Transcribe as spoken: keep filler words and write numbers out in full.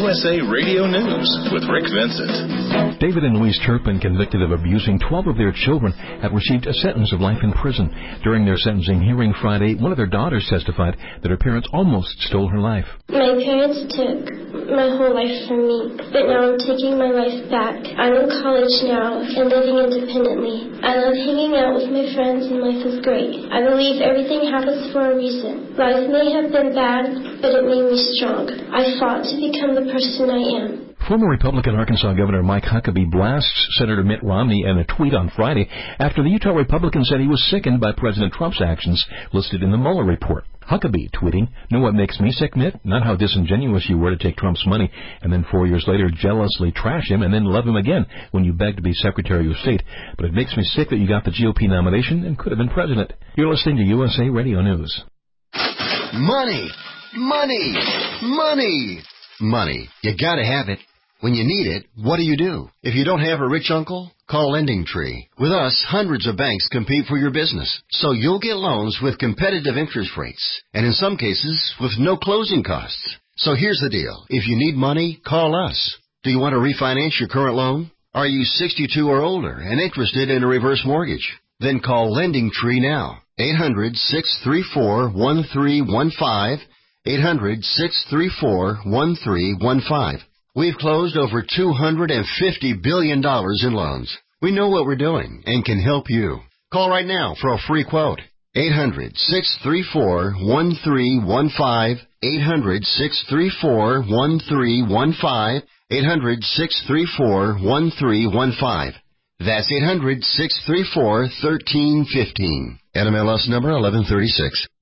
U S A Radio News with Rick Vincent. David and Louise Turpin, convicted of abusing twelve of their children, have received a sentence of life in prison. During their sentencing hearing Friday, one of their daughters testified that her parents almost stole her life. My parents took my whole life from me, but now I'm taking my life back. I'm in college now and living independently. I love hanging out with my friends and life is great. I believe everything happens for a reason. Life may have been bad, but it made me strong. I fought to become the person I am. Former Republican Arkansas Governor Mike Huckabee blasts Senator Mitt Romney in a tweet on Friday after the Utah Republican said he was sickened by President Trump's actions listed in the Mueller report. Huckabee tweeting, "Know what makes me sick, Mitt? Not how disingenuous you were to take Trump's money and then four years later jealously trash him and then love him again when you begged to be Secretary of State. But it makes me sick that you got the G O P nomination and could have been president." You're listening to U S A Radio News. Money! Money! Money! Money. You gotta have it. When you need it, what do you do? If you don't have a rich uncle, call LendingTree. With us, hundreds of banks compete for your business, so you'll get loans with competitive interest rates, and in some cases, with no closing costs. So here's the deal. If you need money, call us. Do you want to refinance your current loan? Are you sixty-two or older and interested in a reverse mortgage? Then call LendingTree now. eight hundred, six three four, one three one five. eight hundred, six three four, one three one five. We've closed over two hundred fifty billion dollars in loans. We know what we're doing and can help you. Call right now for a free quote. eight hundred, six three four, one three one five. eight hundred, six three four, one three one five. eight hundred, six three four, one three one five. That's eight hundred, six three four, one three one five. N M L S number eleven thirty-six.